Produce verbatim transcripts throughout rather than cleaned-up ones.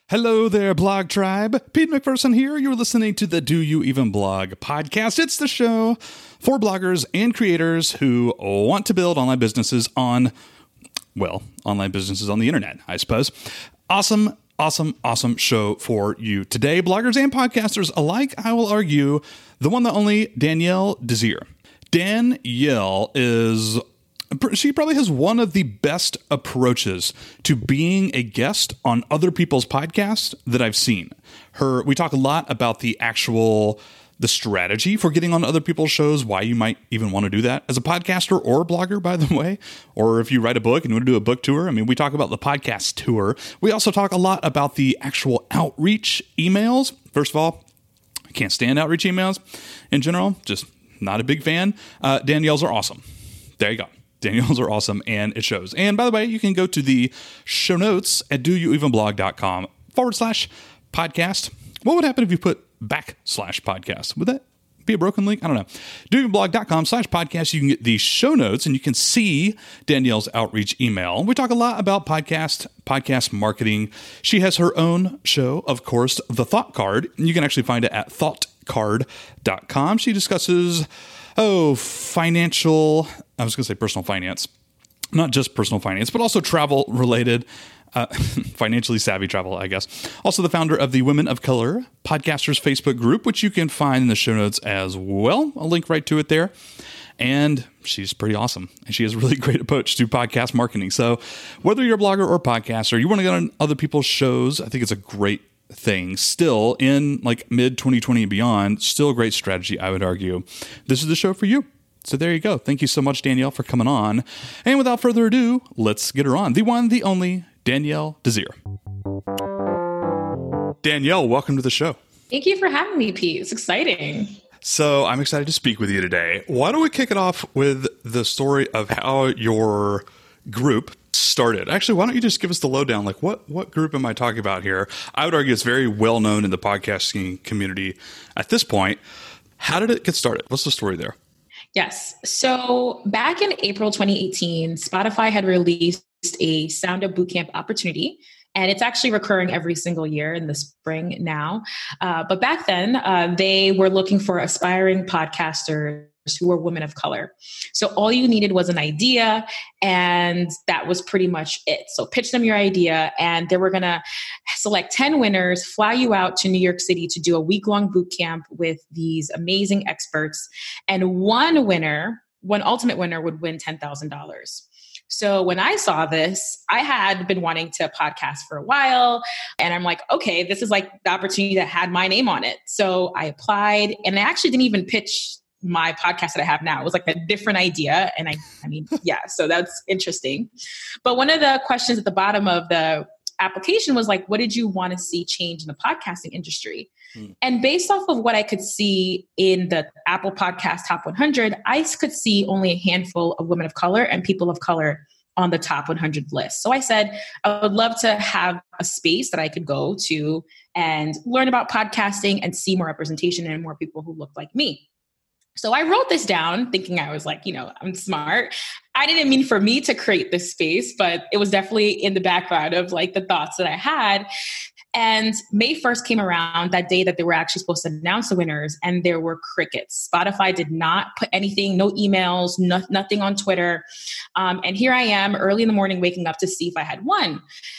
Hello there, Blog Tribe. Pete McPherson here. You're listening to the Do You Even Blog podcast. It's the show for bloggers and creators who want to build online businesses on, well, online businesses on the internet, I suppose. Awesome, awesome, awesome show for you today. Bloggers and podcasters alike, I will argue, the one, the only, Danielle Desir. Danielle is... She probably has one of the best approaches to being a guest on other people's podcasts that I've seen. Her, we talk a lot about the actual, the strategy for getting on other people's shows, why you might even want to do that as a podcaster or a blogger, by the way, or if you write a book and you want to do a book tour. I mean, we talk about the podcast tour. We also talk a lot about the actual outreach emails. First of all, I can't stand outreach emails in general. Just not a big fan. Uh, Danielle's are awesome. There you go. Danielle's are awesome, and it shows. And by the way, you can go to the show notes at doyouevenblog.com forward slash podcast. What would happen if you put backslash podcast? Would that be a broken link? I don't know. doyouevenblog.com slash podcast. You can get the show notes, and you can see Danielle's outreach email. We talk a lot about podcast, podcast marketing. She has her own show, of course, The Thought Card. You can actually find it at thought card dot com. She discusses... Oh, financial, I was going to say personal finance, not just personal finance, but also travel related, uh, financially savvy travel, I guess. Also the founder of the Women of Color Podcasters Facebook group, which you can find in the show notes as well. I'll link right to it there. And she's pretty awesome. And she has a really great approach to podcast marketing. So whether you're a blogger or a podcaster, you want to get on other people's shows, I think it's a great thing. Still in like mid twenty twenty and beyond, still a great strategy, I would argue. This is the show for you. So there you go. Thank you so much, Danielle, for coming on. And without further ado, let's get her on. The one, the only, Danielle Desir. Danielle, welcome to the show. Thank you for having me, Pete. It's exciting. So I'm excited to speak with you today. Why don't we kick it off with the story of how your group started? Actually, why don't you just give us the lowdown? Like, what what group am I talking about here? I would argue it's very well known in the podcasting community at this point. How did it get started? What's the story there? Yes. So back in April twenty eighteen, Spotify had released a Sound Up Bootcamp opportunity. And it's actually recurring every single year in the spring now. Uh, but back then, uh, they were looking for aspiring podcasters who were women of color. So all you needed was an idea, and that was pretty much it. So pitch them your idea, and they were going to select ten winners, fly you out to New York City to do a week-long boot camp with these amazing experts. And one winner, one ultimate winner would win ten thousand dollars. So when I saw this, I had been wanting to podcast for a while, and I'm like, okay, this is like the opportunity that had my name on it. So I applied, and I actually didn't even pitch my podcast that I have now. It was like a different idea. And I, I mean, yeah, so that's interesting. But one of the questions at the bottom of the application was like, what did you want to see change in the podcasting industry? Hmm. And based off of what I could see in the Apple Podcast Top one hundred, I could see only a handful of women of color and people of color on the top one hundred list. So I said, I would love to have a space that I could go to and learn about podcasting and see more representation and more people who look like me. So I wrote this down thinking I was like, you know, I'm smart. I didn't mean for me to create this space, but it was definitely in the background of like the thoughts that I had. And May first came around, that day that they were actually supposed to announce the winners, and there were crickets. Spotify did not put anything, no emails, no, nothing on Twitter. Um, and here I am early in the morning waking up to see if I had won.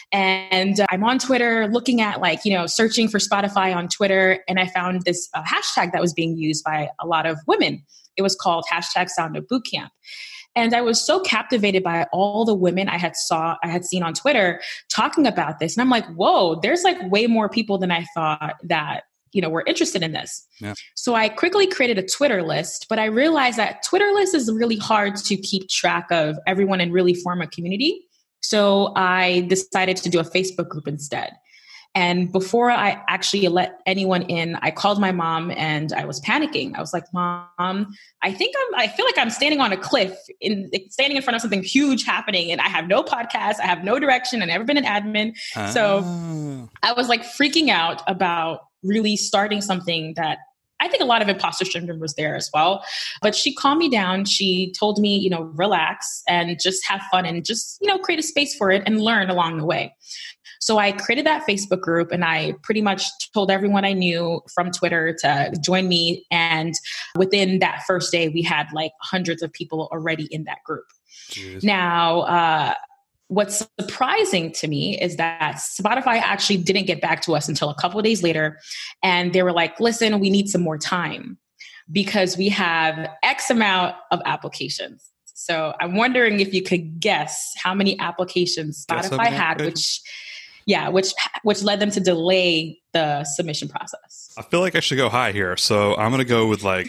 And uh, I'm on Twitter looking at like, you know, searching for Spotify on Twitter. And I found this uh, hashtag that was being used by a lot of women. It was called hashtag Sound Up Bootcamp. And I was so captivated by all the women I had saw, I had seen on Twitter talking about this. And I'm like, whoa, there's like way more people than I thought that, you know, were interested in this. Yeah. So I quickly created a Twitter list, but I realized that Twitter list is really hard to keep track of everyone and really form a community. So I decided to do a Facebook group instead. And before I actually let anyone in, I called my mom and I was panicking. I was like, Mom, I think I'm, I feel like I'm standing on a cliff, in standing in front of something huge happening. And I have no podcast. I have no direction. I've never been an admin. Oh. So I was like freaking out about really starting something that I think a lot of imposter syndrome was there as well. But she calmed me down. She told me, you know, relax and just have fun and just, you know, create a space for it and learn along the way. So I created that Facebook group and I pretty much told everyone I knew from Twitter to join me. And within that first day, we had like hundreds of people already in that group. Jeez. Now, uh, what's surprising to me is that Spotify actually didn't get back to us until a couple of days later. And they were like, listen, we need some more time because we have X amount of applications. So I'm wondering if you could guess how many applications Spotify had, which, yeah, which, which led them to delay the submission process. I feel like I should go high here. So I'm going to go with like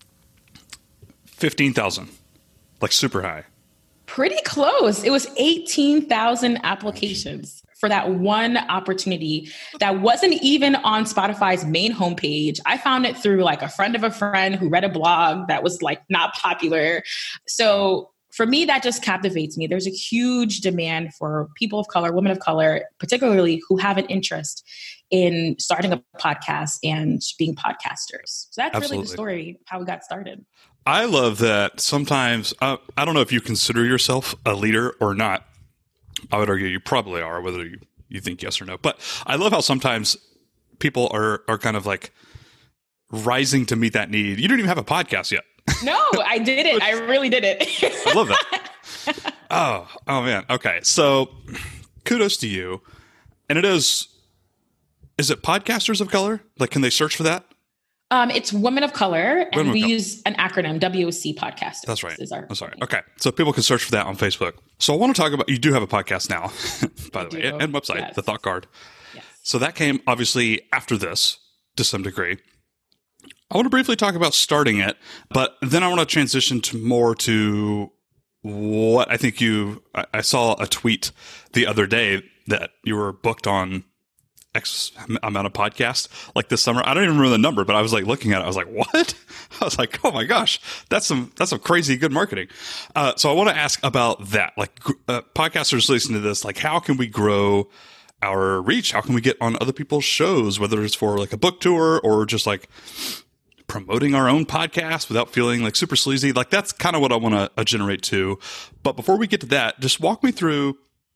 fifteen thousand, like super high. Pretty close. It was eighteen thousand applications for that one opportunity that wasn't even on Spotify's main homepage. I found it through like a friend of a friend who read a blog that was like not popular. So for me, that just captivates me. There's a huge demand for people of color, women of color, particularly who have an interest in starting a podcast and being podcasters. So that's Absolutely. Really the story of how we got started. I love that sometimes, uh, I don't know if you consider yourself a leader or not. I would argue you probably are, whether you, you think yes or no. But I love how sometimes people are, are kind of like rising to meet that need. You don't even have a podcast yet. No, I did it. I really did it. I love that. Oh, oh man. Okay. So kudos to you. And it is, is it Podcasters of Color? Like, can they search for that? Um, it's Women of Color, and Women we use an acronym, W O C Podcast. That's right. Our I'm sorry. Okay. So people can search for that on Facebook. So I want to talk about, you do have a podcast now, by the way, and, and website, yes. The Thought Card. Yes. So that came obviously after this to some degree. I want to briefly talk about starting it, but then I want to transition to more to what I think you, I, I saw a tweet the other day that you were booked on X amount of podcasts like this summer. I don't even remember the number, but I was like looking at it. I was like, what? I was like, oh my gosh, that's some, that's some crazy good marketing. Uh, so I want to ask about that. Like uh, podcasters listening to this, like how can we grow our reach? How can we get on other people's shows, whether it's for like a book tour or just like promoting our own podcast without feeling like super sleazy? Like that's kind of what I want to uh, generate to. But before we get to that, just walk me through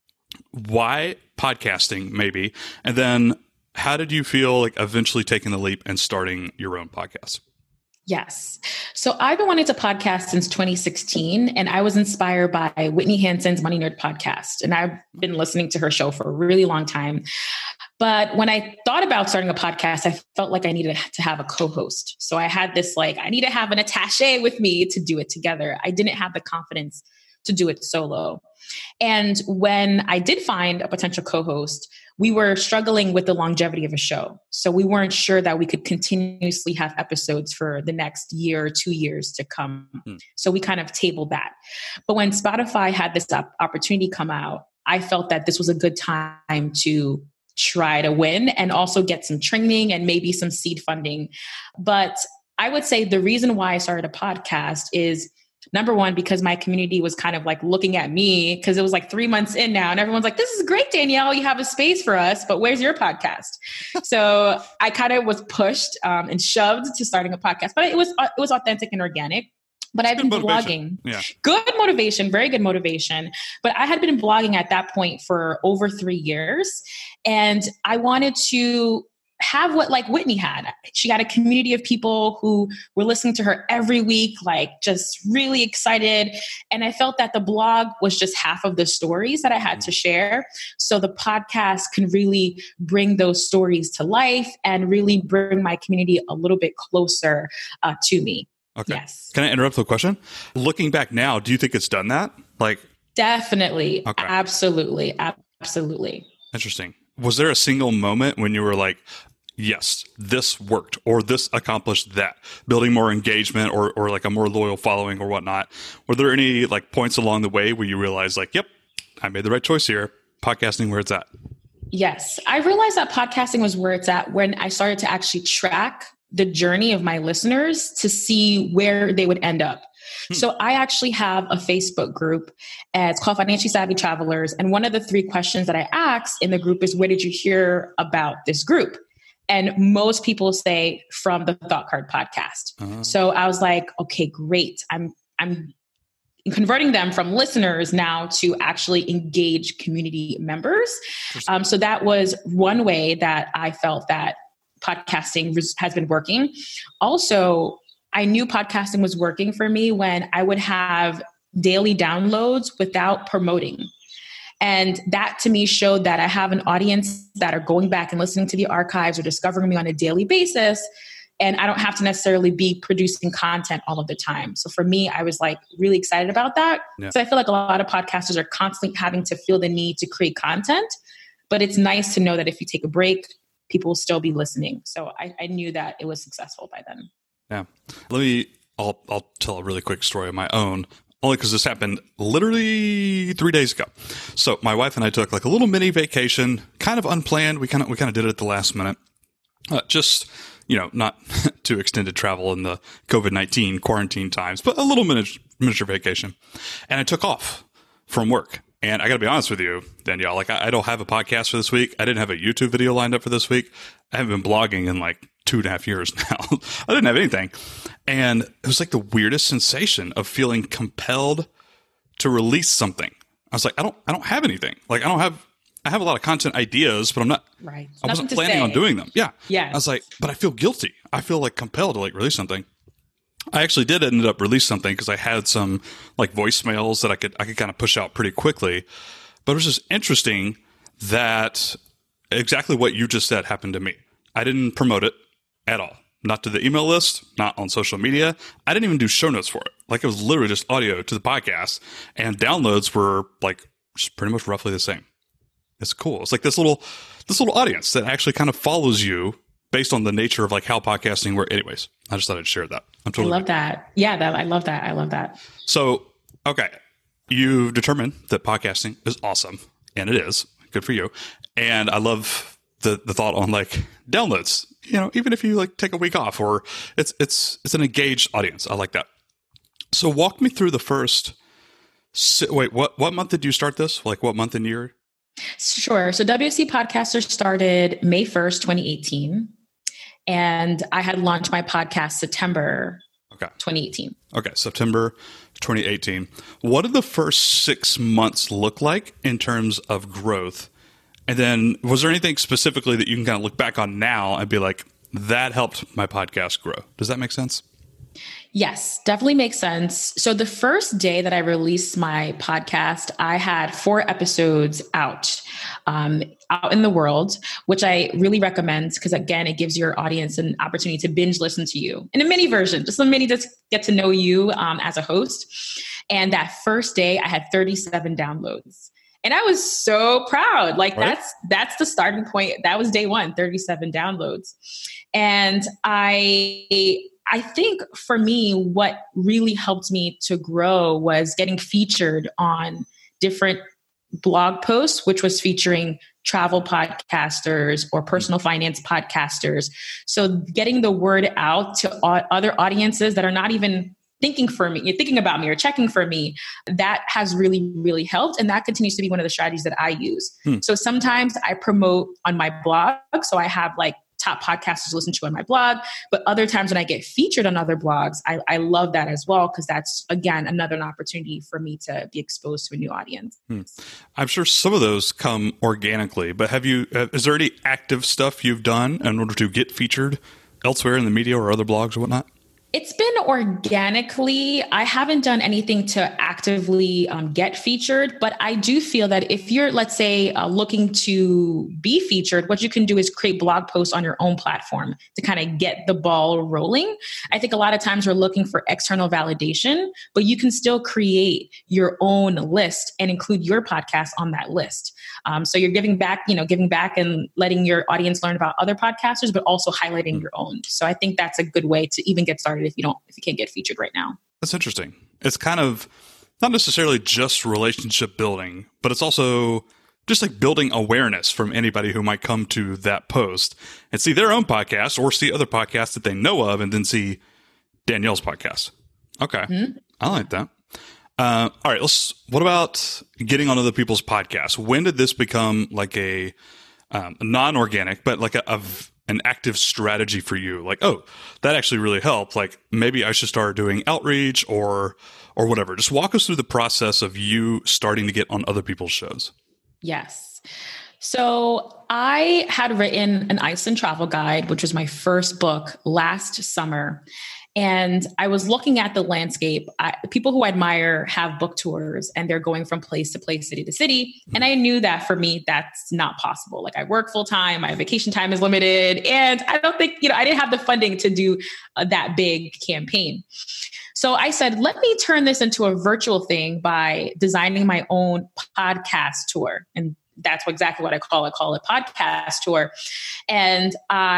why podcasting maybe, and then how did you feel like eventually taking the leap and starting your own podcast? Yes. So I've been wanting to podcast since twenty sixteen, and I was inspired by Whitney Hanson's Money Nerd podcast. And I've been listening to her show for a really long time. But when I thought about starting a podcast, I felt like I needed to have a co-host. So I had this like, I need to have an attaché with me to do it together. I didn't have the confidence to do it solo. And when I did find a potential co-host, we were struggling with the longevity of a show. So we weren't sure that we could continuously have episodes for the next year or two years to come. Mm. So we kind of tabled that. But when Spotify had this op- opportunity come out, I felt that this was a good time to try to win and also get some training and maybe some seed funding. But I would say the reason why I started a podcast is number one, because my community was kind of like looking at me because it was like three months in now and everyone's like, this is great, Danielle, you have a space for us, but where's your podcast? So I kind of was pushed um, and shoved to starting a podcast, but it was, it was authentic and organic. But I've been blogging. Yeah. Good motivation, very good motivation. But I had been blogging at that point for over three years. And I wanted to have what like Whitney had. She had a community of people who were listening to her every week, like just really excited. And I felt that the blog was just half of the stories that I had to share. So the podcast can really bring those stories to life and really bring my community a little bit closer uh, to me. Okay. Yes. Can I interrupt the question? Looking back now, do you think it's done that? Like, definitely. Okay. Absolutely. Absolutely. Interesting. Was there a single moment when you were like, yes, this worked, or this accomplished that, building more engagement or, or like a more loyal following or whatnot? Were there any like points along the way where you realized like, yep, I made the right choice here, podcasting where it's at? Yes. I realized that podcasting was where it's at when I started to actually track the journey of my listeners to see where they would end up. Hmm. So I actually have a Facebook group. Uh, it's called Financially Savvy Travelers. And one of the three questions that I ask in the group is, where did you hear about this group? And most people say from the Thought Card podcast. Uh-huh. So I was like, okay, great. I'm, I'm converting them from listeners now to actually engage community members. Um, so that was one way that I felt that podcasting has been working. Also, I knew podcasting was working for me when I would have daily downloads without promoting. And that to me showed that I have an audience that are going back and listening to the archives or discovering me on a daily basis. And I don't have to necessarily be producing content all of the time. So for me, I was like really excited about that. Yeah. So I feel like a lot of podcasters are constantly having to feel the need to create content, but it's nice to know that if you take a break, people will still be listening. So I, I knew that it was successful by then. Yeah. Let me, I'll, I'll tell a really quick story of my own, only because this happened literally three days ago. So my wife and I took like a little mini vacation, kind of unplanned. We kind of, we kind of did it at the last minute. Uh, just, you know, not too extended travel in the COVID nineteen quarantine times, but a little miniature, miniature vacation. And I took off from work. And I got to be honest with you, Danielle, like I, I don't have a podcast for this week. I didn't have a YouTube video lined up for this week. I haven't been blogging in like two and a half years now. I didn't have anything. And it was like the weirdest sensation of feeling compelled to release something. I was like, I don't, I don't have anything. Like I don't have, I have a lot of content ideas, but I'm not, right. I wasn't planning on doing them. Yeah. Yeah. I was like, but I feel guilty. I feel like compelled to like release something. I actually did end up release something because I had some like voicemails that I could, I could kind of push out pretty quickly, but it was just interesting that exactly what you just said happened to me. I didn't promote it at all. Not to the email list, not on social media. I didn't even do show notes for it. Like it was literally just audio to the podcast, and downloads were like just pretty much roughly the same. It's cool. It's like this little, this little audience that actually kind of follows you based on the nature of like how podcasting works. Anyways, I just thought I'd share that. I'm totally I love that. Yeah, that I love that. I love that. So, okay, you've determined that podcasting is awesome, and it is. Good for you. And I love the the thought on like downloads. You know, even if you like take a week off, or it's it's it's an engaged audience. I like that. So, walk me through the first. Wait, what what month did you start this? Like, what month and year? Sure. So W S C Podcaster started May first, twenty eighteen. And I had launched my podcast September okay. twenty eighteen. Okay. September twenty eighteen. What did the first six months look like in terms of growth? And then was there anything specifically that you can kind of look back on now and be like, that helped my podcast grow? Does that make sense? Yes, definitely makes sense. So the first day that I released my podcast, I had four episodes out, um, out in the world, which I really recommend because again, it gives your audience an opportunity to binge listen to you in a mini version, just a mini to get to know you um, as a host. And that first day I had thirty-seven downloads. And I was so proud. Like right. that's that's the starting point. That was day one, thirty-seven downloads. And I I think for me, what really helped me to grow was getting featured on different blog posts, which was featuring travel podcasters or personal finance podcasters. So getting the word out to other audiences that are not even thinking for me, thinking about me or checking for me, that has really, really helped. And that continues to be one of the strategies that I use. Hmm. So sometimes I promote on my blog. So I have like top podcasters listen to on my blog, but other times when I get featured on other blogs, I, I love that as well. Cause that's again, another opportunity for me to be exposed to a new audience. Hmm. I'm sure some of those come organically, but have you, uh, is there any active stuff you've done in order to get featured elsewhere in the media or other blogs or whatnot? It's been organically. I haven't done anything to actively um, get featured, but I do feel that if you're, let's say, uh, looking to be featured, what you can do is create blog posts on your own platform to kind of get the ball rolling. I think a lot of times we're looking for external validation, but you can still create your own list and include your podcast on that list. Um, so you're giving back, you know, giving back and letting your audience learn about other podcasters, but also highlighting your own. So I think that's a good way to even get started if you don't, if you can't get featured right now. That's interesting. It's kind of not necessarily just relationship building, but it's also just like building awareness from anybody who might come to that post and see their own podcast or see other podcasts that they know of and then see Danielle's podcast. Okay. Mm-hmm. I like that. Uh, all right. Let's, what about getting on other people's podcasts? When did this become like a um, non-organic, but like a, a an active strategy for you? Like, oh, that actually really helped. Like maybe I should start doing outreach or, or whatever. Just walk us through the process of you starting to get on other people's shows. Yes. So I had written an Iceland travel guide, which was my first book last summer. And I was looking at the landscape. I, people who I admire have book tours and they're going from place to place, city to city. And I knew that for me, that's not possible. Like I work full time, my vacation time is limited. And I don't think, you know, I didn't have the funding to do uh, that big campaign. So I said, let me turn this into a virtual thing by designing my own podcast tour. And that's exactly what I call it, call it podcast tour. And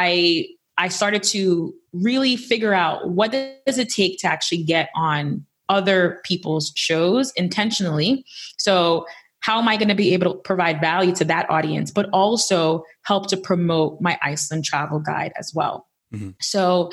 I I started to really figure out what does it take to actually get on other people's shows intentionally. So how am I going to be able to provide value to that audience, but also help to promote my Iceland travel guide as well? Mm-hmm. So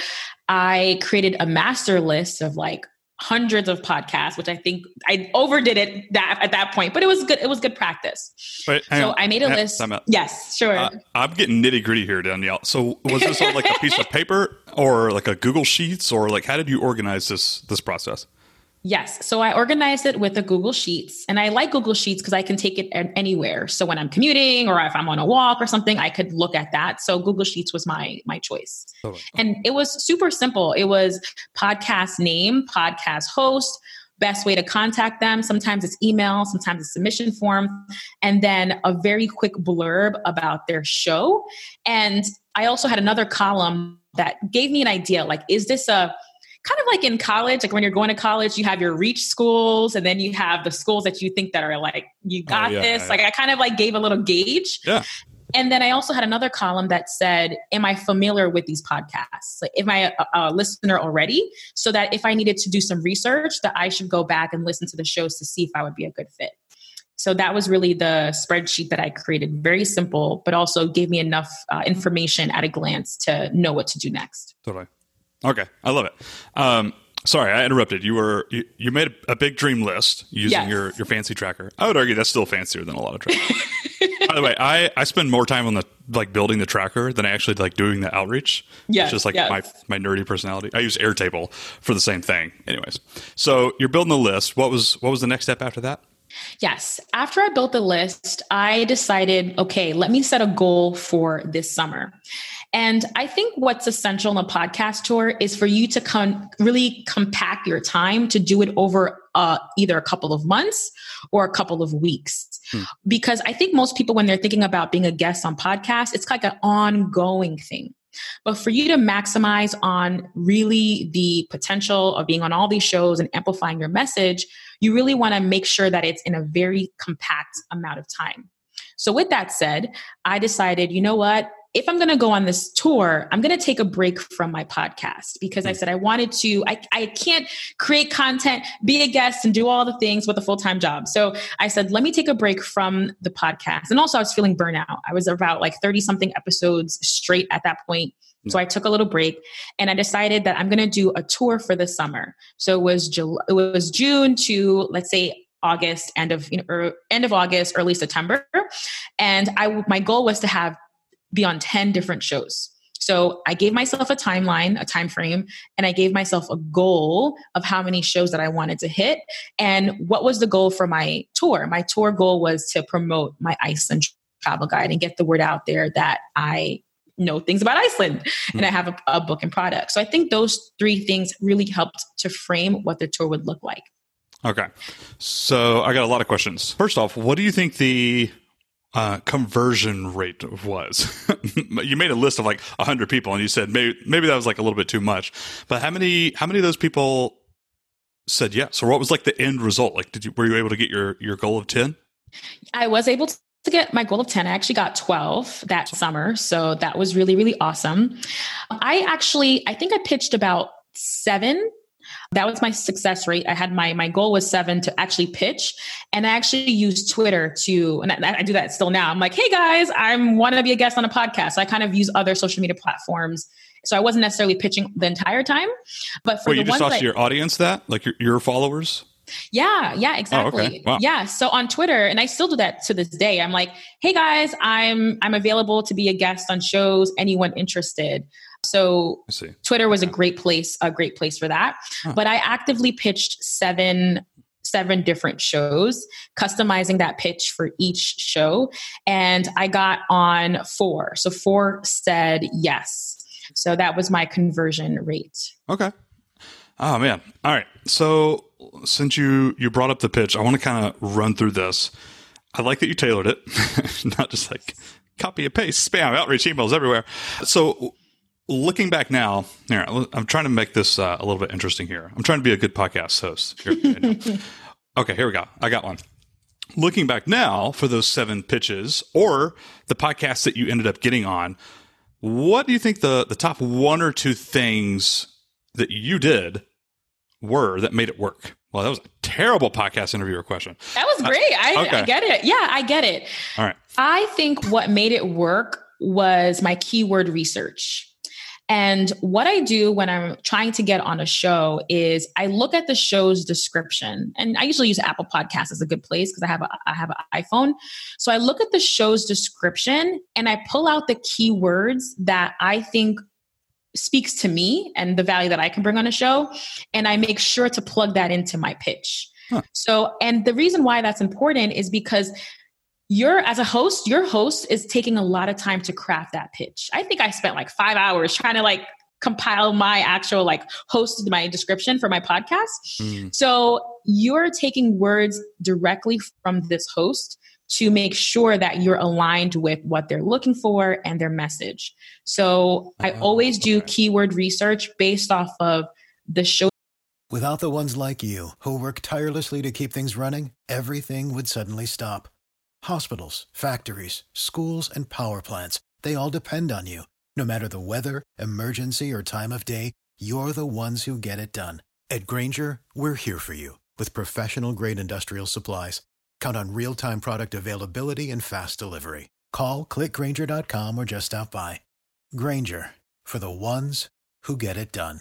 I created a master list of like hundreds of podcasts, which I think I overdid it that at that point, but it was good. It was good practice. Wait, so on. I made a hang list. Yes, sure. Uh, I'm getting nitty gritty here, Danielle. So was this on like a piece of paper or like a Google Sheets, or like how did you organize this this process? Yes. So I organized it with a Google Sheets, and I like Google Sheets because I can take it anywhere. So when I'm commuting or if I'm on a walk or something, I could look at that. So Google Sheets was my, my choice. Oh. And it was super simple. It was podcast name, podcast host, best way to contact them. Sometimes it's email, sometimes it's submission form, and then a very quick blurb about their show. And I also had another column that gave me an idea, like, is this a kind of like in college, like when you're going to college, you have your reach schools, and then you have the schools that you think that are like, you got oh, yeah, this. Yeah. Like I kind of like gave a little gauge. Yeah. And then I also had another column that said, am I familiar with these podcasts? Like, am I a, a listener already? So that if I needed to do some research, that I should go back and listen to the shows to see if I would be a good fit. So that was really the spreadsheet that I created. Very simple, but also gave me enough uh, information at a glance to know what to do next. Totally. Okay. I love it. Um, sorry, I interrupted. You were, you, you made a, a big dream list using yes. your, your fancy tracker. I would argue that's still fancier than a lot of trackers. By the way, I, I spend more time on the, like building the tracker than I actually like doing the outreach. Yeah. It's just like yes. my, my nerdy personality. I use Airtable for the same thing. Anyways. So you're building the list. What was, what was the next step after that? Yes. After I built the list, I decided, okay, let me set a goal for this summer. And I think what's essential in a podcast tour is for you to con- really compact your time to do it over uh, either a couple of months or a couple of weeks. Hmm. Because I think most people, when they're thinking about being a guest on podcasts, it's like an ongoing thing. But for you to maximize on really the potential of being on all these shows and amplifying your message, you really want to make sure that it's in a very compact amount of time. So with that said, I decided, you know what? If I'm going to go on this tour, I'm going to take a break from my podcast because I said I wanted to, I, I can't create content, be a guest, and do all the things with a full-time job. So I said, let me take a break from the podcast. And also I was feeling burnout. I was about like thirty something episodes straight at that point. So I took a little break and I decided that I'm going to do a tour for the summer. So it was July, it was June to, let's say, August, end of, you know, er, end of August, early September. And I, my goal was to have be on ten different shows. So I gave myself a timeline, a time frame, and I gave myself a goal of how many shows that I wanted to hit. And what was the goal for my tour? My tour goal was to promote my Iceland travel guide and get the word out there that I know things about Iceland mm-hmm. and I have a, a book and product. So I think those three things really helped to frame what the tour would look like. Okay. So I got a lot of questions. First off, what do you think the Uh, conversion rate was? You made a list of like a hundred people and you said maybe, maybe that was like a little bit too much, but how many, how many of those people said yes? Or what was like the end result? Like, did you, were you able to get your, your goal of ten? I was able to get my goal of ten. I actually got twelve that summer. So that was really, really awesome. I actually, I think I pitched about seven. That was my success rate. I had my, my goal was seven to actually pitch. And I actually used Twitter to, and I, I do that still now. I'm like, hey guys, I want to be a guest on a podcast. So I kind of use other social media platforms. So I wasn't necessarily pitching the entire time, but for Wait, the you just ones talked that, to your audience that, like your, your followers? Yeah, yeah, exactly. Oh, okay. Wow. Yeah. So on Twitter, and I still do that to this day, I'm like, hey guys, I'm I'm available to be a guest on shows. Anyone interested? So I see. Twitter was a great place, a great place for that. Huh. But I actively pitched seven seven different shows, customizing that pitch for each show. And I got on four. So four said yes. So that was my conversion rate. Okay. Oh man. All right. So since you, you brought up the pitch, I want to kind of run through this. I like that you tailored it, not just like copy and paste, spam, outreach emails everywhere. So looking back now, here, I'm trying to make this uh, a little bit interesting here. I'm trying to be a good podcast host. Here, okay, here we go. I got one. Looking back now for those seven pitches or the podcasts that you ended up getting on, what do you think the, the top one or two things that you did were that made it work? Well, that was a terrible podcast interviewer question. That was great. I, okay. I get it. Yeah, I get it. All right. I think what made it work was my keyword research. And what I do when I'm trying to get on a show is I look at the show's description, and I usually use Apple Podcasts as a good place because I have a, I have an iPhone. So I look at the show's description and I pull out the keywords that I think speaks to me and the value that I can bring on a show. And I make sure to plug that into my pitch. Huh. So, and the reason why that's important is because you're, as a host, your host is taking a lot of time to craft that pitch. I think I spent like five hours trying to like compile my actual like host, my description for my podcast. Mm. So you're taking words directly from this host to make sure that you're aligned with what they're looking for and their message. So I always do okay. keyword research based off of the show. Without the ones like you who work tirelessly to keep things running, everything would suddenly stop. Hospitals, factories, schools, and power plants, they all depend on you. No matter the weather, emergency, or time of day, you're the ones who get it done. At Grainger, we're here for you with professional-grade industrial supplies. Count on real-time product availability and fast delivery. Call, click Grainger dot com, or just stop by. Grainger, for the ones who get it done.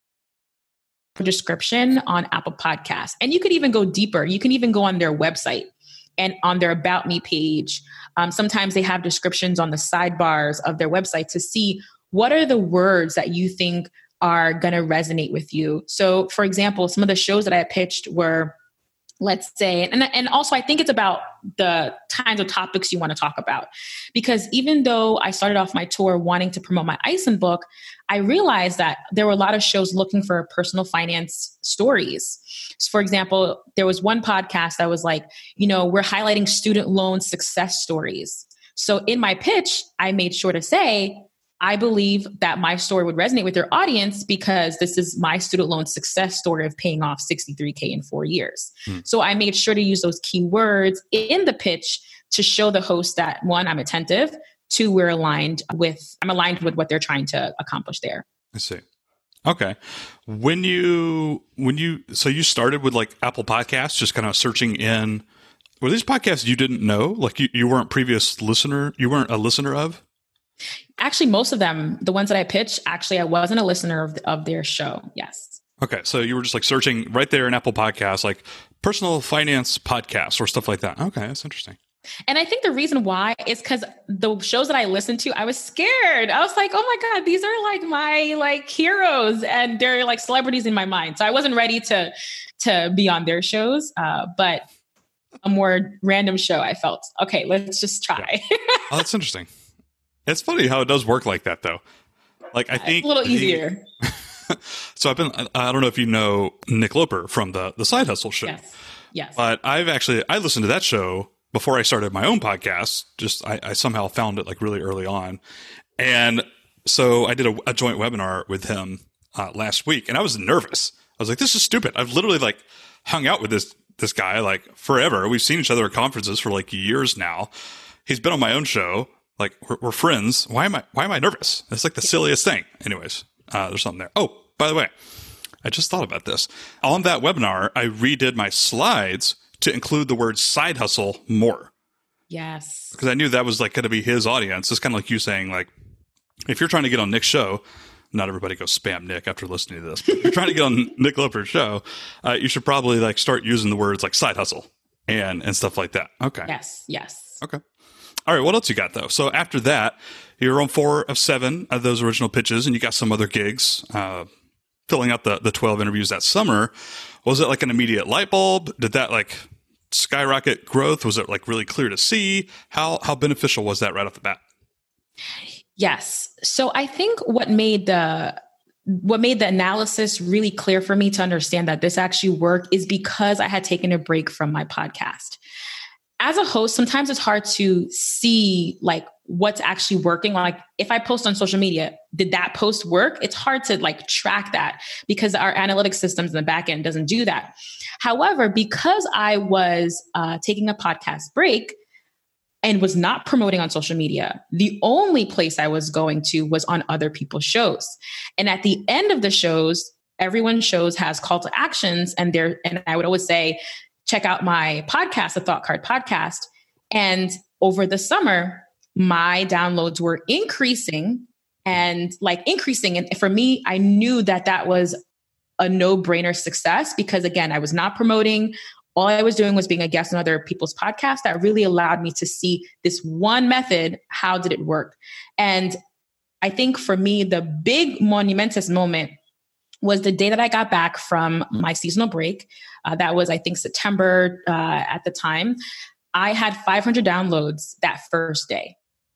Description on Apple Podcasts. And you could even go deeper. You can even go on their website and on their About Me page. Um, sometimes they have descriptions on the sidebars of their website to see what are the words that you think are going to resonate with you. So for example, some of the shows that I pitched were, let's say, and, and also I think it's about the kinds of topics you want to talk about. Because even though I started off my tour wanting to promote my Eisen book, I realized that there were a lot of shows looking for personal finance stories. So for example, there was one podcast that was like, you know, we're highlighting student loan success stories. So in my pitch, I made sure to say, I believe that my story would resonate with your audience because this is my student loan success story of paying off sixty-three K in four years. Hmm. So I made sure to use those keywords in the pitch to show the host that one, I'm attentive, two, we're aligned with, I'm aligned with what they're trying to accomplish there. I see. Okay. When you, when you, so you started with like Apple Podcasts, just kind of searching in, were these podcasts you didn't know? Like you, you weren't previous listener, you weren't a listener of? Actually, most of them, the ones that I pitched, actually, I wasn't a listener of, of their show. Yes. Okay. So you were just like searching right there in Apple Podcasts, like personal finance podcasts or stuff like that. Okay. That's interesting. And I think the reason why is because the shows that I listened to, I was scared. I was like, oh my God, these are like my like heroes and they're like celebrities in my mind. So I wasn't ready to, to be on their shows. Uh, but a more random show, I felt, okay, let's just try. Yeah. Oh, that's interesting. It's funny how it does work like that, though. Like I think it's a little the, easier. So I've been, I don't know if you know Nick Loper from the, the Side Hustle show. Yes. Yes. But I've actually, I listened to that show before I started my own podcast. Just, I, I somehow found it like really early on. And so I did a, a joint webinar with him uh, last week and I was nervous. I was like, this is stupid. I've literally like hung out with this, this guy like forever. We've seen each other at conferences for like years now. He's been on my own show. Like we're, we're friends. Why am I, why am I nervous? It's like the silliest thing. Anyways, uh, there's something there. Oh, by the way, I just thought about this. On that webinar, I redid my slides to include the word side hustle more. Yes. Because I knew that was like going to be his audience. It's kind of like you saying like, if you're trying to get on Nick's show, not everybody go spam Nick after listening to this, but if you're trying to get on Nick Loper's show, uh, you should probably like start using the words like side hustle and, and stuff like that. Okay. Yes. Yes. Okay. All right. What else you got though? So after that, you're on four of seven of those original pitches and you got some other gigs, uh, filling out the, the twelve interviews that summer. Was it like an immediate light bulb? Did that like skyrocket growth? Was it like really clear to see? How, how beneficial was that right off the bat? Yes. So I think what made the what made the analysis really clear for me to understand that this actually worked is because I had taken a break from my podcast. As a host, sometimes it's hard to see like what's actually working. Like if I post on social media, did that post work? It's hard to like track that because our analytics systems in the back end doesn't do that. However, because I was uh, taking a podcast break and was not promoting on social media, the only place I was going to was on other people's shows. And at the end of the shows, everyone's shows has call to actions. And there, and I would always say, check out my podcast, the Thought Card Podcast. And over the summer, my downloads were increasing and like increasing. And for me, I knew that that was a no-brainer success because again, I was not promoting. All I was doing was being a guest on other people's podcasts. That really allowed me to see this one method. How did it work? And I think for me, the big monumentous moment was the day that I got back from my seasonal break. Uh, that was, I think, September uh, at the time. I had five hundred downloads that first day.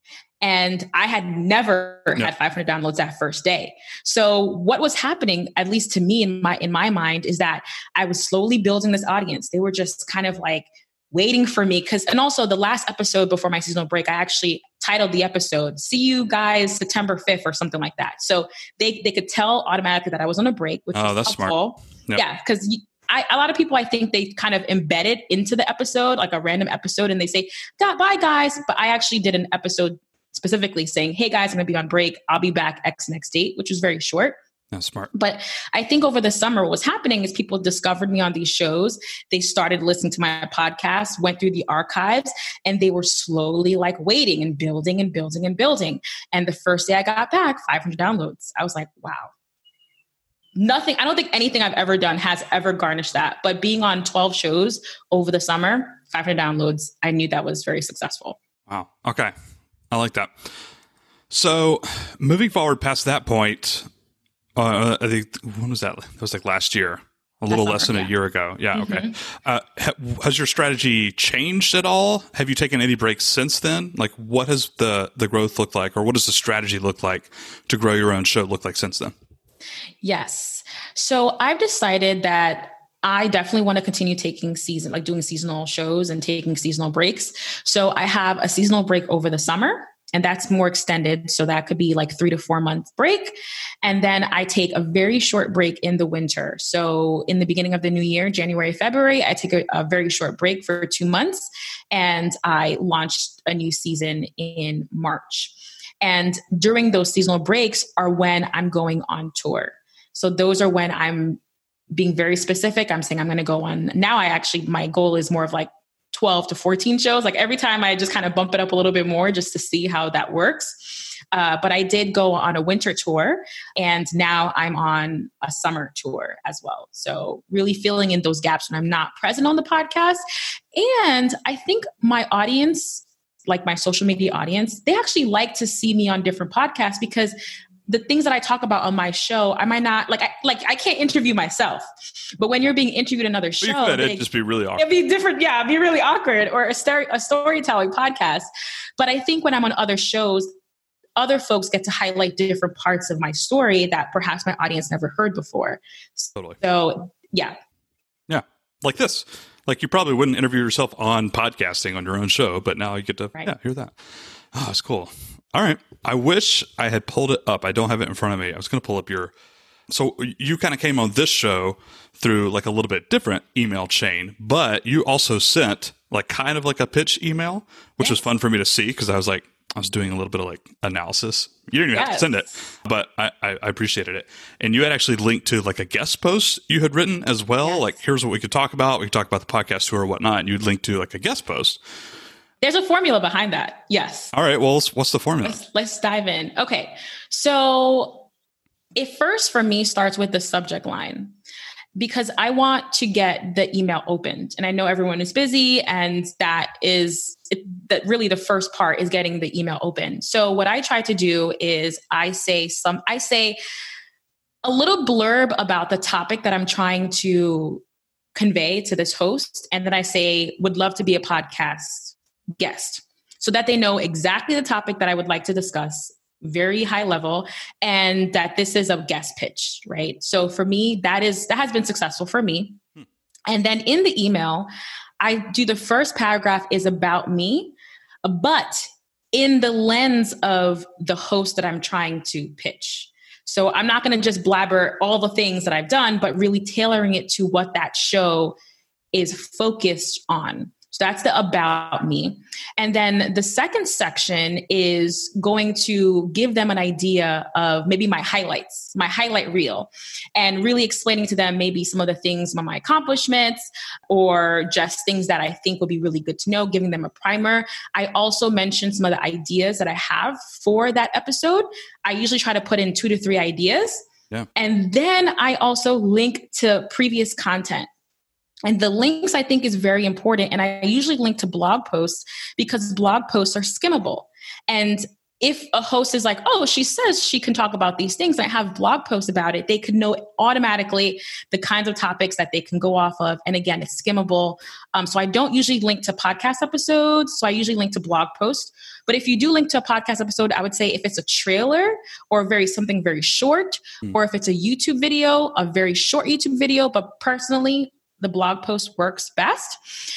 And I had never no. had five hundred downloads that first day. So what was happening, at least to me in my in my mind, is that I was slowly building this audience. They were just kind of like waiting for me. Cause, and also the last episode before my seasonal break, I actually titled the episode, "See You Guys September fifth" or something like that. So they, they could tell automatically that I was on a break, which oh, was that's helpful. Smart. Yep. Yeah. Cause I, a lot of people, I think they kind of embed it into the episode, like a random episode, and they say, bye guys. But I actually did an episode specifically saying, hey guys, I'm gonna be on break. I'll be back X next date, which was very short. That's smart. But I think over the summer, what was happening is people discovered me on these shows. They started listening to my podcast, went through the archives, and they were slowly like waiting and building and building and building. And the first day I got back, five hundred downloads. I was like, wow. Nothing, I don't think anything I've ever done has ever garnished that. But being on twelve shows over the summer, five hundred downloads, I knew that was very successful. Wow. Okay. I like that. So moving forward past that point, uh, I think, when was that? That was like last year, a little less than yeah. a year ago. Yeah. Mm-hmm. Okay. Uh, ha- has your strategy changed at all? Have you taken any breaks since then? Like what has the, the growth looked like, or what does the strategy look like to grow your own show look like since then? Yes. So I've decided that I definitely want to continue taking season, like doing seasonal shows and taking seasonal breaks. So I have a seasonal break over the summer, and that's more extended. So that could be like three to four month break. And then I take a very short break in the winter. So in the beginning of the new year, January, February, I take a, a very short break for two months and I launched a new season in March. And during those seasonal breaks are when I'm going on tour. So those are when I'm being very specific. I'm saying I'm going to go on. Now I actually, my goal is more of like twelve to fourteen shows. Like every time I just kind of bump it up a little bit more just to see how that works. Uh, but I did go on a winter tour and now I'm on a summer tour as well. So really filling in those gaps when I'm not present on the podcast. And I think my audience, like my social media audience, they actually like to see me on different podcasts because the things that I talk about on my show, I might not like, I, like I can't interview myself, but when you're being interviewed in another show, you could, it'd just be really awkward. It'd be different. Yeah. It'd be really awkward, or a story, a storytelling podcast. But I think when I'm on other shows, other folks get to highlight different parts of my story that perhaps my audience never heard before. Totally. So yeah. Yeah. Like this. Like you probably wouldn't interview yourself on podcasting on your own show, but now you get to right. yeah, hear that. Oh, that's cool. All right. I wish I had pulled it up. I don't have it in front of me. I was going to pull up your, so you kind of came on this show through like a little bit different email chain, but you also sent like kind of like a pitch email, which yes. was fun for me to see because I was like, I was doing a little bit of like analysis. You didn't even yes. have to send it, but I, I, I appreciated it. And you had actually linked to like a guest post you had written as well. Yes. Like, here's what we could talk about. We could talk about the podcast tour or whatnot. And you'd link to like a guest post. There's a formula behind that. Yes. All right. Well, what's the formula? Let's, let's dive in. Okay. So It first for me starts with the subject line, because I want to get the email opened. And I know everyone is busy, and that is it, that really the first part is getting the email open. So what I try to do is I say some, I say a little blurb about the topic that I'm trying to convey to this host. And then I say, would love to be a podcast guest, so that they know exactly the topic that I would like to discuss, very high level, and that this is a guest pitch, right? So for me, that is, that has been successful for me. Hmm. And then in the email, I do the first paragraph is about me, but in the lens of the host that I'm trying to pitch. So I'm not going to just blabber all the things that I've done, but really tailoring it to what that show is focused on. So that's the about me. And then the second section is going to give them an idea of maybe my highlights, my highlight reel, and really explaining to them maybe some of the things, some of my accomplishments, or just things that I think would be really good to know, giving them a primer. I also mentioned some of the ideas that I have for that episode. I usually try to put in two to three ideas. Yeah. And then I also link to previous content. And the links I think is very important. And I usually link to blog posts because blog posts are skimmable. And if a host is like, oh, she says she can talk about these things, I have blog posts about it, they could know automatically the kinds of topics that they can go off of. And again, it's skimmable. Um, so I don't usually link to podcast episodes. So I usually link to blog posts. But if you do link to a podcast episode, I would say if it's a trailer or very something very short, mm. or if it's a YouTube video, a very short YouTube video, but personally, the blog post works best.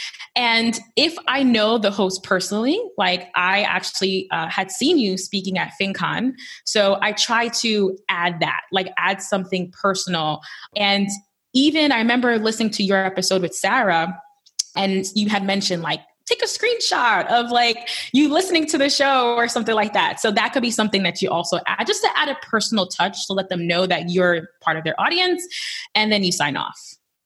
And if I know the host personally, like I actually uh, had seen you speaking at FinCon, so I try to add that, like add something personal. And even I remember listening to your episode with Sarah, and you had mentioned like, take a screenshot of like you listening to the show or something like that. So that could be something that you also add, just to add a personal touch to let them know that you're part of their audience, and then you sign off.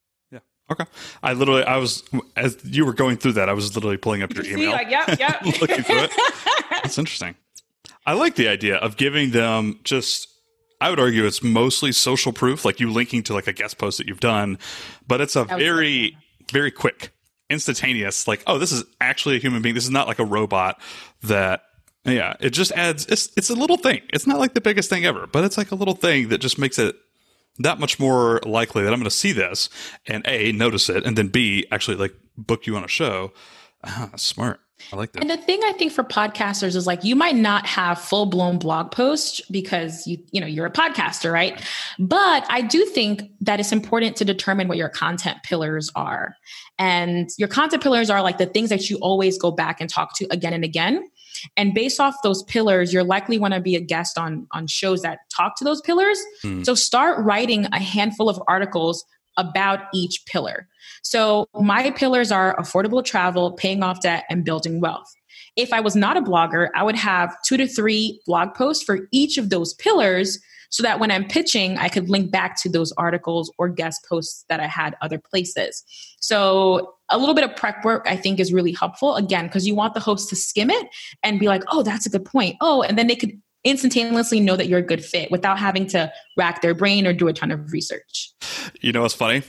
Okay. I literally, I was, as you were going through that, I was literally pulling up your See, email. like, yep, yep. Looking through it. That's interesting. I like the idea of giving them just, I would argue it's mostly social proof, like you linking to like a guest post that you've done, but it's a very, very quick, instantaneous, like, oh, this is actually a human being. This is not like a robot that, yeah, it just adds, it's, it's a little thing. It's not like the biggest thing ever, but it's like a little thing that just makes it that much more likely that I'm going to see this and A, notice it, and then B, actually like book you on a show. Ah, smart. I like that. And the thing I think for podcasters is like, you might not have full blown blog posts because you, you know, you're a podcaster, right? But I do think that it's important to determine what your content pillars are. And your content pillars are like the things that you always go back and talk to again and again. And based off those pillars, you're likely want to be a guest on, on shows that talk to those pillars. Mm. So start writing a handful of articles about each pillar. So my pillars are affordable travel, paying off debt, and building wealth. If I was not a blogger, I would have two to three blog posts for each of those pillars so that when I'm pitching, I could link back to those articles or guest posts that I had other places. So a little bit of prep work, I think, is really helpful, again, because you want the host to skim it and be like, oh, that's a good point. Oh, and then they could instantaneously know that you're a good fit without having to rack their brain or do a ton of research. You know what's funny?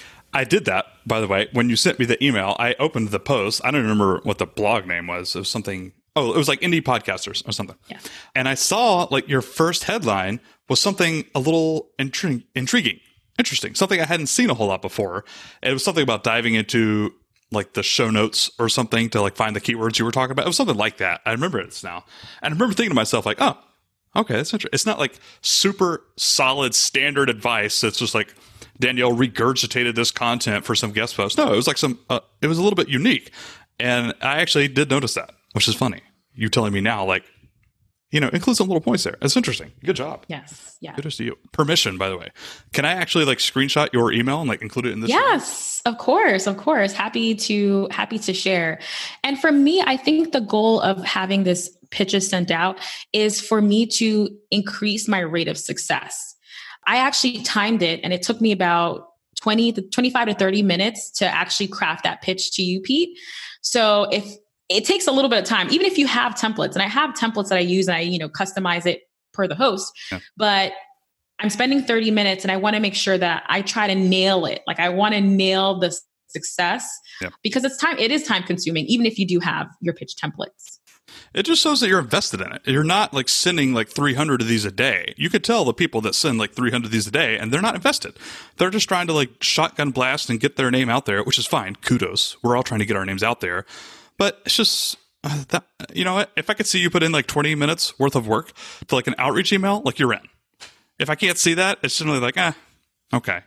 I did that, by the way. When you sent me the email, I opened the post. I don't remember what the blog name was. It was something, oh, it was like Indie Podcasters or something. Yeah. And I saw like your first headline was something a little intri- intriguing, interesting, something I hadn't seen a whole lot before. It was something about diving into like the show notes or something to like find the keywords you were talking about. It was something like that. I remember it now. And I remember thinking to myself like, oh, okay, that's interesting. It's not like super solid standard advice. It's just like Danielle regurgitated this content for some guest post. No, it was like some, uh, it was a little bit unique. And I actually did notice that, which is funny. You telling me now, like, you know, include some little points there. It's interesting. Good job. Yes. Yeah. Kudos to you. Permission, by the way. Can I actually like screenshot your email and like include it in this? Yes, email? Of course. Of course. Happy to, happy to share. And for me, I think the goal of having this pitches sent out is for me to increase my rate of success. I actually timed it and it took me about twenty to twenty-five to thirty minutes to actually craft that pitch to you, Pete. So if it takes a little bit of time, even if you have templates, and I have templates that I use and I, you know, customize it per the host, yeah. But I'm spending thirty minutes and I want to make sure that I try to nail it. Like I want to nail the success yep. because it's time. It is time consuming, even if you do have your pitch templates. It just shows that you're invested in it. You're not like sending like three hundred of these a day. You could tell the people that send like three hundred of these a day and they're not invested. They're just trying to like shotgun blast and get their name out there, which is fine. Kudos. We're all trying to get our names out there. But it's just uh, that, you know what? If I could see you put in like twenty minutes worth of work to like an outreach email, like you're in. If I can't see that, it's generally like, ah, eh, okay.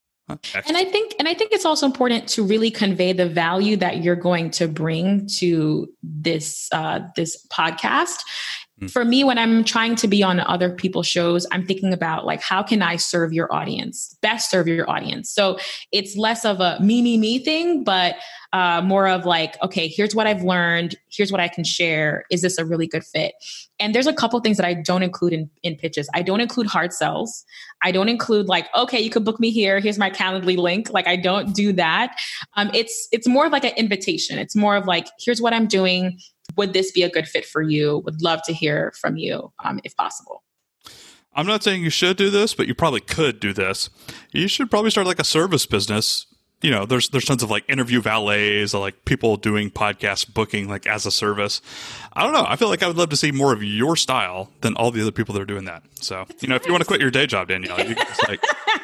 And I think, and I think it's also important to really convey the value that you're going to bring to this uh, this podcast. Mm. For me, when I'm trying to be on other people's shows, I'm thinking about like, how can I serve your audience, best serve your audience? So it's less of a me, me, me thing, but uh, more of like, okay, here's what I've learned. Here's what I can share. Is this a really good fit? And there's a couple things that I don't include in, in pitches. I don't include hard sells. I don't include like, okay, you could book me here. Here's my Calendly link. Like I don't do that. Um, it's it's more of like an invitation. It's more of like, here's what I'm doing. Would this be a good fit for you? Would love to hear from you um, if possible. I'm not saying you should do this, but you probably could do this. You should probably start like a service business. You know, there's there's tons of like interview valets or like people doing podcast booking like as a service. I don't know. I feel like I would love to see more of your style than all the other people that are doing that. So, you know, if you want to quit your day job, Danielle, you can just like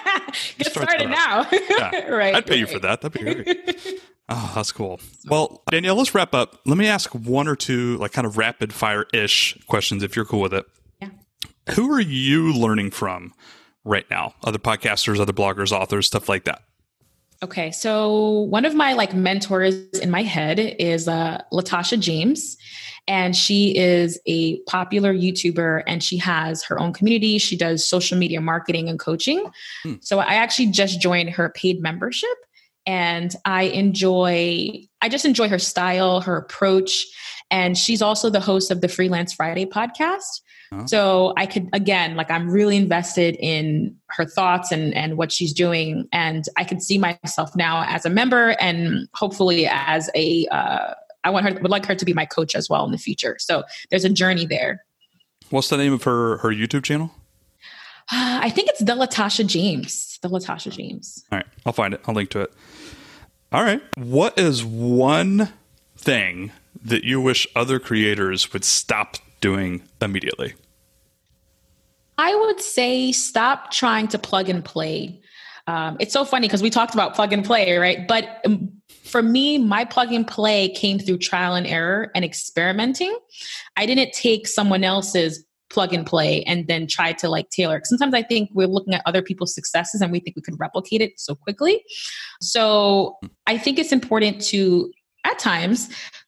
get started now. Yeah. Right. I'd pay right. you for that. That'd be great. Oh, that's cool. Well, Danielle, let's wrap up. Let me ask one or two like kind of rapid fire-ish questions if you're cool with it. Yeah. Who are you learning from right now? Other podcasters, other bloggers, authors, stuff like that. Okay. So one of my like mentors in my head is uh, Latasha James, and she is a popular YouTuber and she has her own community. She does social media marketing and coaching. Hmm. So I actually just joined her paid membership and I enjoy, I just enjoy her style, her approach. And she's also the host of the Freelance Friday podcast. So I could, again, like I'm really invested in her thoughts and, and what she's doing. And I could see myself now as a member and hopefully as a, uh, I want her, would like her to be my coach as well in the future. So there's a journey there. What's the name of her, her YouTube channel? Uh, I think it's the Latasha James, the Latasha James. All right. I'll find it. I'll link to it. All right. What is one thing that you wish other creators would stop doing immediately? I would say stop trying to plug and play. Um, it's so funny because we talked about plug and play, right? But um, for me, my plug and play came through trial and error and experimenting. I didn't take someone else's plug and play and then try to like tailor it. Sometimes I think we're looking at other people's successes and we think we could replicate it so quickly. So I think it's important to, at times,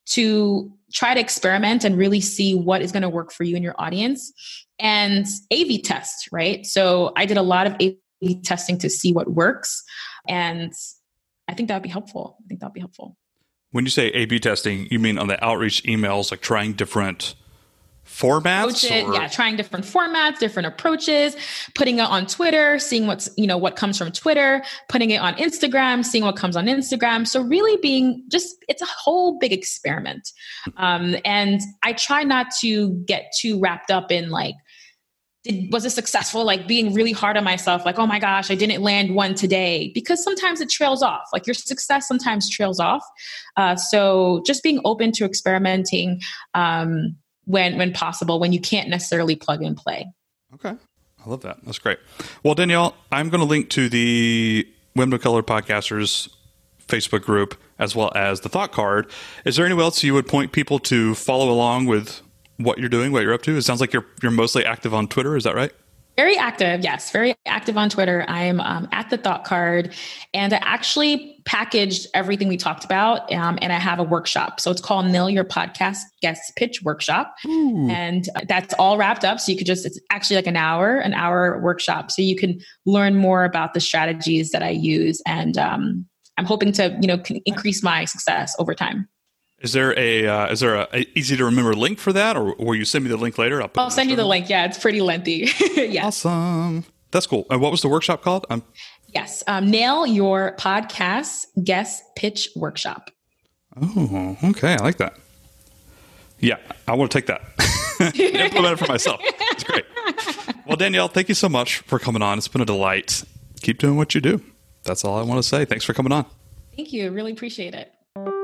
to try to experiment and really see what is going to work for you and your audience and A B test, right? So I did a lot of A B testing to see what works. And I think that would be helpful. I think that would be helpful. When you say A B testing, you mean on the outreach emails, like trying different formats? It, yeah, trying different formats, different approaches, putting it on Twitter, seeing what's, you know, what comes from Twitter, putting it on Instagram, seeing what comes on Instagram. So really being just, it's a whole big experiment. Um, and I try not to get too wrapped up in like, did, was it successful? Like being really hard on myself, like, oh my gosh, I didn't land one today, because sometimes it trails off. Like your success sometimes trails off. Uh, so just being open to experimenting, um, when when possible, when you can't necessarily plug and play. Okay. I love that. That's great. Well, Danielle, I'm going to link to the Women of Color Podcasters Facebook group as well as the Thought Card. Is there anyone else you would point people to follow along with what you're doing, what you're up to? It sounds like you're you're mostly active on Twitter. Is that right? Very active. Yes. Very active on Twitter. I'm um, at the Thought Card, and I actually packaged everything we talked about. Um, and I have a workshop. So it's called Nail Your Podcast Guest Pitch Workshop. Ooh. And that's all wrapped up. So you could just, it's actually like an hour, an hour workshop. So you can learn more about the strategies that I use. And um, I'm hoping to, you know, increase my success over time. Is there a uh, is there a, a easy to remember link for that, or will you send me the link later? I'll, I'll send you the link. Yeah, it's pretty lengthy. Yeah, awesome. That's cool. And what was the workshop called? Um, yes, um, Nail Your Podcast Guest Pitch Workshop. Oh, okay, I like that. Yeah, I want to take that. Implement it for myself. It's great. Well, Danielle, thank you so much for coming on. It's been a delight. Keep doing what you do. That's all I want to say. Thanks for coming on. Thank you. Really appreciate it.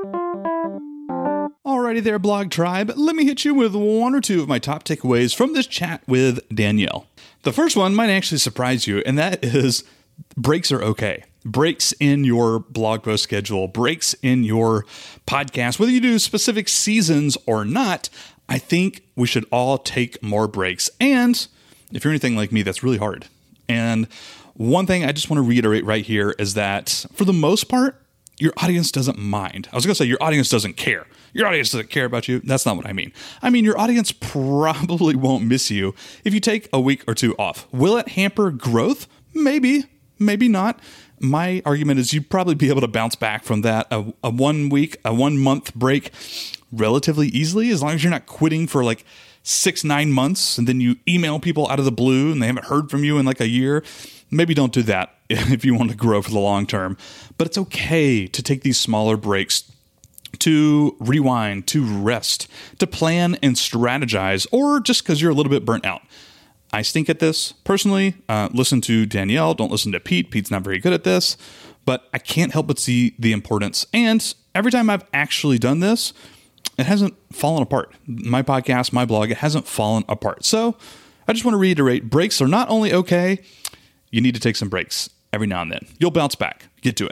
Alrighty there, Blog Tribe. Let me hit you with one or two of my top takeaways from this chat with Danielle. The first one might actually surprise you, and that is breaks are okay. Breaks in your blog post schedule, breaks in your podcast, whether you do specific seasons or not, I think we should all take more breaks. And if you're anything like me, that's really hard. And one thing I just want to reiterate right here is that for the most part, your audience doesn't mind. I was going to say your audience doesn't care. Your audience doesn't care about you. That's not what I mean. I mean, your audience probably won't miss you if you take a week or two off. Will it hamper growth? Maybe, maybe not. My argument is you'd probably be able to bounce back from that a, a one week, a one month break relatively easily, as long as you're not quitting for like six, nine months and then you email people out of the blue and they haven't heard from you in like a year. Maybe don't do that if you want to grow for the long term. But it's okay to take these smaller breaks, to rewind, to rest, to plan and strategize, or just because you're a little bit burnt out. I stink at this personally. Uh, listen to Danielle. Don't listen to Pete. Pete's not very good at this, but I can't help but see the importance. And every time I've actually done this, it hasn't fallen apart. My podcast, my blog, it hasn't fallen apart. So I just want to reiterate, breaks are not only okay, you need to take some breaks every now and then. You'll bounce back. Get to it.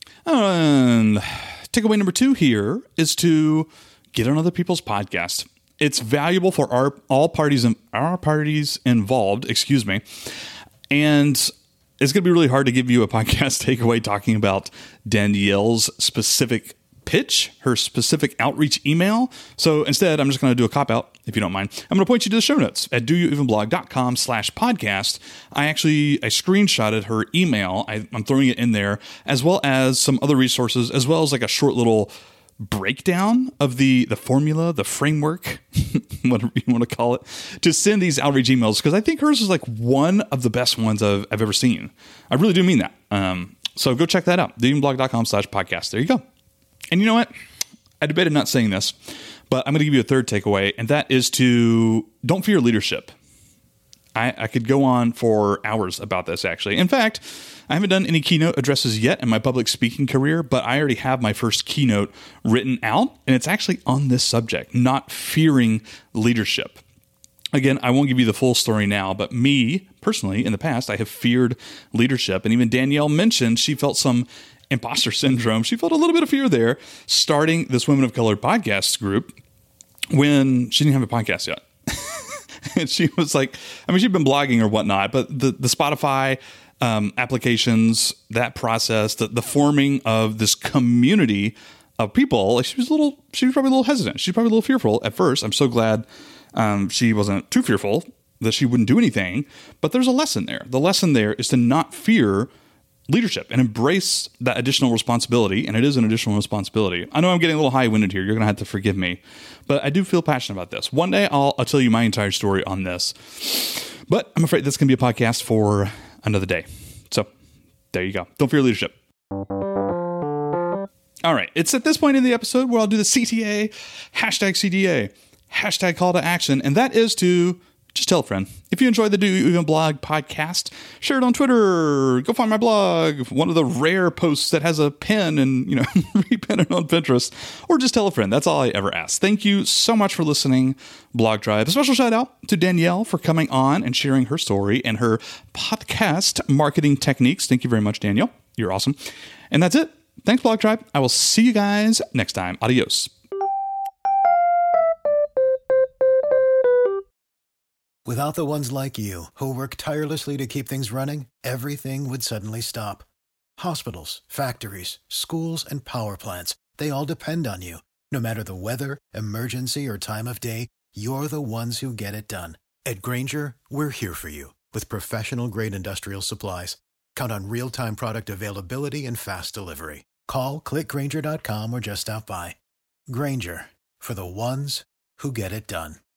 And takeaway number two here is to get on other people's podcasts. It's valuable for our all parties and our parties involved, excuse me. And it's going to be really hard to give you a podcast takeaway talking about Danielle's specific pitch, her specific outreach email. So instead, I'm just going to do a cop out, if you don't mind. I'm going to point you to the show notes at doyouevenblog.com slash podcast. I actually, I screenshotted her email. I, I'm throwing it in there, as well as some other resources, as well as like a short little breakdown of the, the formula, the framework, whatever you want to call it, to send these outreach emails. Because I think hers is like one of the best ones I've, I've ever seen. I really do mean that. Um, so go check that out. doyouevenblog.com slash podcast. There you go. And you know what? I debated not saying this, but I'm going to give you a third takeaway, and that is to don't fear leadership. I, I could go on for hours about this, actually. In fact, I haven't done any keynote addresses yet in my public speaking career, but I already have my first keynote written out, and it's actually on this subject, not fearing leadership. Again, I won't give you the full story now, but me, personally, in the past, I have feared leadership, and even Danielle mentioned she felt some imposter syndrome. She felt a little bit of fear there starting this Women of Color podcast group when she didn't have a podcast yet. And she was like, I mean, she'd been blogging or whatnot, but the, the Spotify um, applications, that process, the, the forming of this community of people, like she was a little, she was probably a little hesitant. She's probably a little fearful at first. I'm so glad um, she wasn't too fearful that she wouldn't do anything, but there's a lesson there. The lesson there is to not fear leadership and embrace that additional responsibility. And it is an additional responsibility. I know I'm getting a little high-winded here. You're going to have to forgive me, but I do feel passionate about this. One day I'll, I'll tell you my entire story on this, but I'm afraid that's going to be a podcast for another day. So there you go. Don't fear leadership. All right. It's at this point in the episode where I'll do the C T A, hashtag C D A, hashtag call to action. And that is to just tell a friend. If you enjoy the Do You Even Blog podcast, share it on Twitter. Go find my blog, one of the rare posts that has a pin, and, you know, repin it on Pinterest, or just tell a friend. That's all I ever ask. Thank you so much for listening, Blog Tribe. A special shout out to Danielle for coming on and sharing her story and her podcast marketing techniques. Thank you very much, Danielle. You're awesome. And that's it. Thanks, Blog Tribe. I will see you guys next time. Adios. Without the ones like you, who work tirelessly to keep things running, everything would suddenly stop. Hospitals, factories, schools, and power plants, they all depend on you. No matter the weather, emergency, or time of day, you're the ones who get it done. At Grainger, we're here for you with professional-grade industrial supplies. Count on real-time product availability and fast delivery. Call, click Grainger dot com, or just stop by. Grainger, for the ones who get it done.